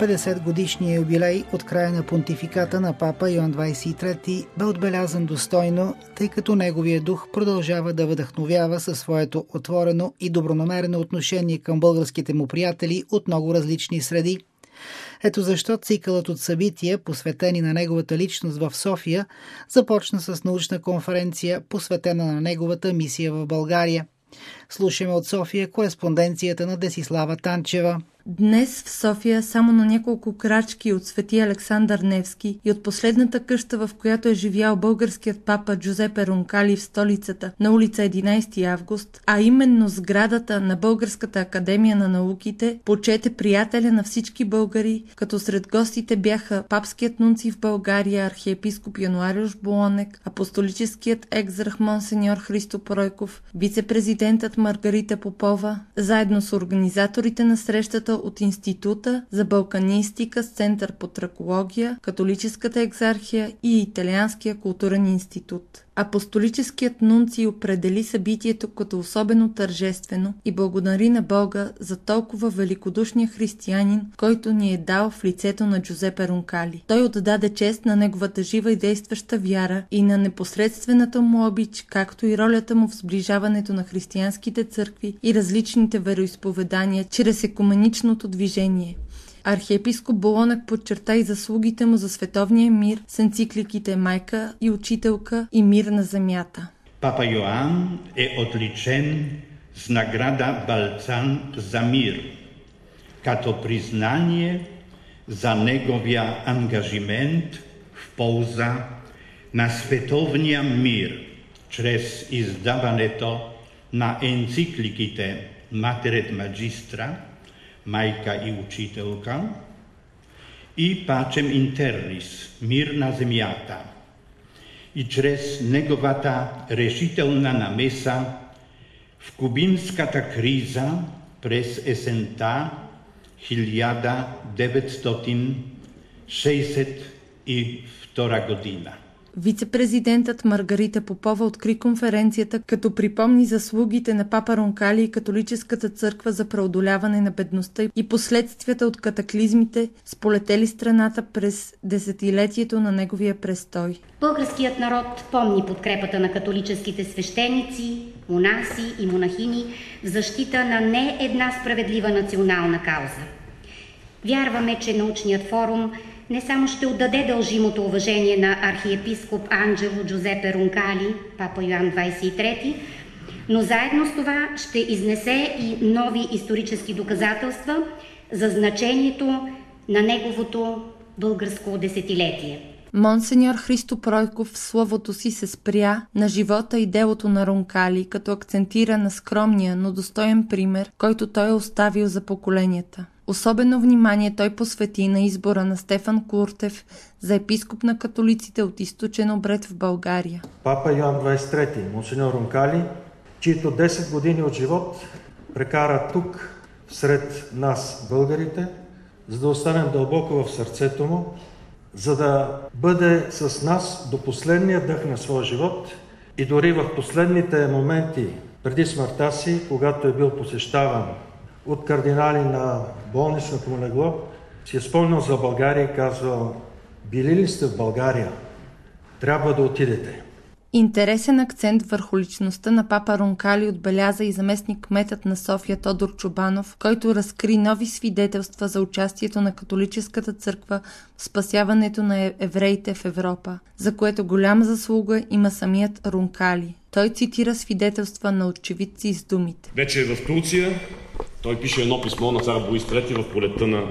50-годишния юбилей от края на понтификата на папа Йоан 23 бе отбелязан достойно, тъй като неговия дух продължава да вдъхновява със своето отворено и добронамерено отношение към българските му приятели от много различни среди. Ето защо цикълът от събития, посветени на неговата личност в София, започна с научна конференция, посветена на неговата мисия в България. Слушаме от София кореспонденцията на Десислава Танчева. Днес в София, само на няколко крачки от Свети Александър Невски и от последната къща, в която е живял българският папа Джузепе Ронкали в столицата на улица 11 август, а именно сградата на Българската академия на науките, почете приятеля на всички българи, като сред гостите бяха папският нунций в България, архиепископ Януариуш Болонек, апостолическият екзарх монсеньор Христо Пройков, вице-президентът Маргарита Попова, заедно с организаторите на срещата от Института за балканистика с Център по тракология, Католическата екзархия и Италианския културен институт. Апостолическият нунций определи събитието като особено тържествено и благодари на Бога за толкова великодушния християнин, който ни е дал в лицето на Джузепе Ронкали. Той отдаде чест на неговата жива и действаща вяра и на непосредствената му обич, както и ролята му в сближаването на християнските църкви и различните вероизповедания чрез екуменичното движение. Архиепископ Болонек подчерта и заслугите му за световния мир с енцикликите Майка и Учителка и Мир на земята. Папа Йоан е отличен с награда Балцан за мир, като признание за неговия ангажимент в полза на световния мир чрез издаването на енцикликите Матерет Магистра, Майка и Учителка, и Пачем Интернис, Мир на земята, и чрез неговата решителна намеса в кубинската криза през есента 1962 година. Вице-президентът Маргарита Попова откри конференцията, като припомни заслугите на папа Ронкали и католическата църква за преодоляване на бедността и последствията от катаклизмите, сполетели страната през десетилетието на неговия престой. Българският народ помни подкрепата на католическите свещеници, монаси и монахини в защита на не една справедлива национална кауза. Вярваме, че научният форум не само ще отдаде дължимото уважение на архиепископ Анджело Джузепе Ронкали, папа Йоан 23, но заедно с това ще изнесе и нови исторически доказателства за значението на неговото българско десетилетие. Монсеньор Христо Пройков в словото си се спря на живота и делото на Ронкали, като акцентира на скромния, но достоен пример, който той е оставил за поколенията. Особено внимание той посвети на избора на Стефан Куртев за епископ на католиците от източен обред в България. Папа Йоан 23, монсеньор Ронкали, чието 10 години от живот прекара тук, сред нас, българите, за да останем дълбоко в сърцето му, за да бъде с нас до последния дъх на своя живот и дори в последните моменти преди смъртта си, когато е бил посещаван от кардинали на болничното му легло, си е спомнил за България и казвал: били ли сте в България? Трябва да отидете. Интересен акцент върху личността на папа Ронкали отбеляза и заместник-кметът на София Тодор Чобанов, който разкри нови свидетелства за участието на католическата църква в спасяването на евреите в Европа, за което голяма заслуга има самият Ронкали. Той цитира свидетелства на очевидци с думите: вече в Турция той пише едно писмо на цар Борис III в пролетта на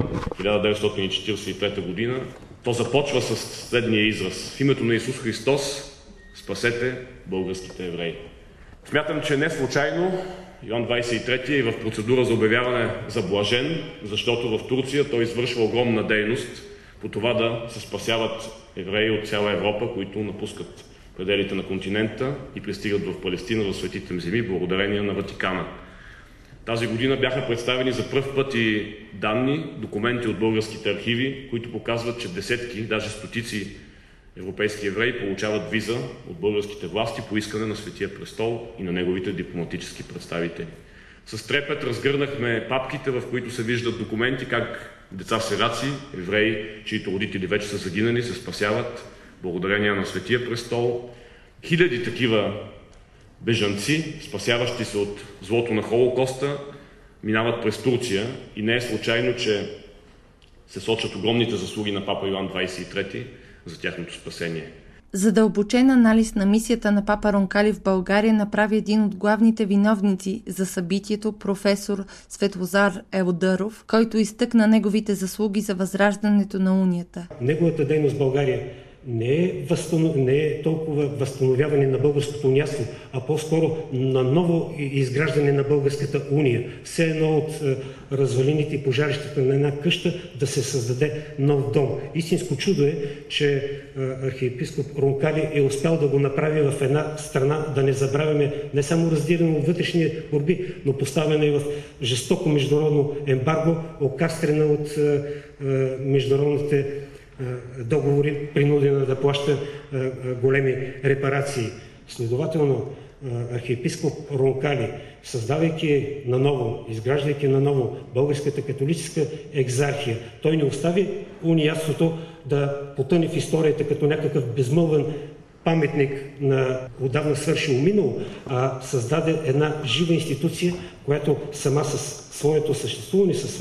1943 година. То започва с следния израз: в името на Исус Христос спасете българските евреи. Смятам, че не случайно Йоан 23 е в процедура за обявяване за блажен, защото в Турция той извършва огромна дейност по това да се спасяват евреи от цяла Европа, които напускат пределите на континента и пристигат в Палестина, в светите земи, благодарение на Ватикана. Тази година бяха представени за пръв път и данни, документи от българските архиви, които показват, че десетки, даже стотици европейски евреи получават виза от българските власти по искане на Светия престол и на неговите дипломатически представители. С трепет разгърнахме папките, в които се виждат документи как деца-сираци, евреи, чието родители вече са загинали, се спасяват благодарение на Светия престол. Хиляди такива бежанци, спасяващи се от злото на Холокоста, минават през Турция и не е случайно, че се сочат огромните заслуги на папа Йоан 23 за тяхното спасение. Задълбочен анализ на мисията на папа Ронкали в България направи един от главните виновници за събитието, професор Светлозар Елдаров, който изтъкна неговите заслуги за възраждането на унията. Неговата дейност в България не е толкова възстановяване на българското униатство, а по-скоро на ново изграждане на българската уния. Все едно от развалините и пожарищата на една къща да се създаде нов дом. Истинско чудо е, че архиепископ Ронкали е успял да го направи в една страна, да не забравяме не само раздиране от вътрешни борби, но поставена и в жестоко международно ембарго, окастрена от международните договори, принудена да плаща големи репарации. Следователно, архиепископ Ронкали, създавайки наново, изграждайки наново българската католическа екзархия, той не остави униатството да потъне в историята като някакъв безмълвен паметник на отдавна свършило минало, а създаде една жива институция, която сама със своето съществуване, със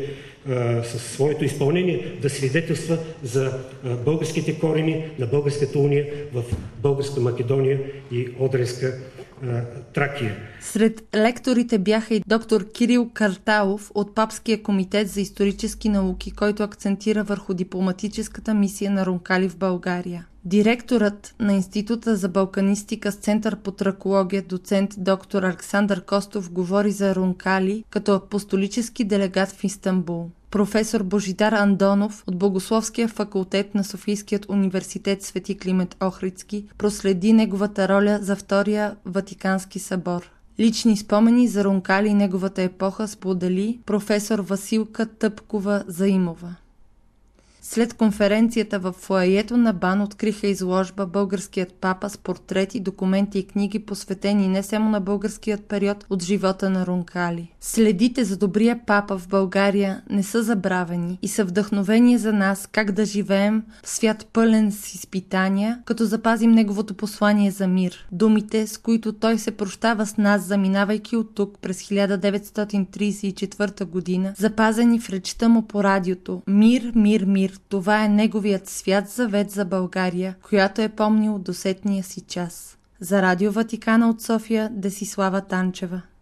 своето изпълнение да свидетелства за българските корени на българската уния в българска Македония и Одринска Тракия. Сред лекторите бяха и доктор Кирил Карталов от Папския комитет за исторически науки, който акцентира върху дипломатическата мисия на Ронкали в България. Директорът на Института за балканистика с Център по тракология, доцент доктор Александър Костов, говори за Ронкали като апостолически делегат в Истанбул. Професор Божидар Андонов от Богословския факултет на Софийският университет Свети Климент Охридски проследи неговата роля за Втория Ватикански събор. Лични спомени за Ронкали и неговата епоха сподели професор Василка Тъпкова-Заимова. След конференцията в фоайето на БАН откриха изложба «Българският папа» с портрети, документи и книги, посветени не само на българският период от живота на Ронкали. Следите за добрия папа в България не са забравени и са вдъхновение за нас как да живеем в свят пълен с изпитания, като запазим неговото послание за мир. Думите, с които той се прощава с нас, заминавайки от тук през 1934 година, запазени в речта му по радиото «Мир, мир, мир». Това е неговият свят завет за България, която е помнил до сетния си час. За Радио Ватикана от София, Десислава Танчева.